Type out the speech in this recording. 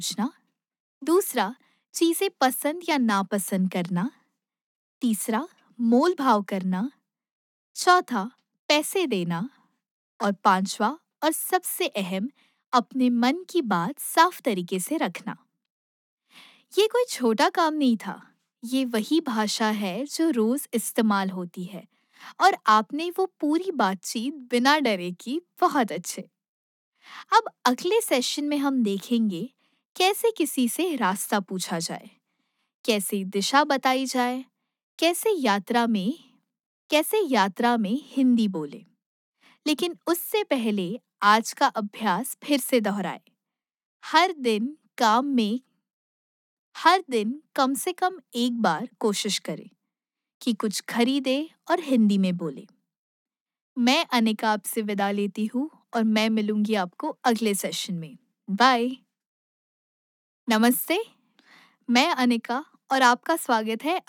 पूछना। दूसरा, चीजें पसंद या नापसंद करना। तीसरा, मोल भाव करना। चौथा, पैसे देना। और पांचवा और सबसे अहम, अपने मन की बात साफ तरीके से रखना। ये कोई छोटा काम नहीं था। ये वही भाषा है जो रोज इस्तेमाल होती है, और आपने वो पूरी बातचीत बिना डरे की बहुत अच्छे। अब अगले सेशन में हम देखेंगे कैसे किसी से रास्ता पूछा जाए, कैसे दिशा बताई जाए, कैसे यात्रा में हिंदी बोले। लेकिन उससे पहले आज का अभ्यास फिर से दोहराए। हर दिन काम में हर दिन कम से कम एक बार कोशिश करें कि कुछ खरीदे और हिंदी में बोले। मैं अनिका आपसे विदा लेती हूँ, और मैं मिलूंगी आपको अगले सेशन में। बाय। नमस्ते। मैं अनिका, और आपका स्वागत है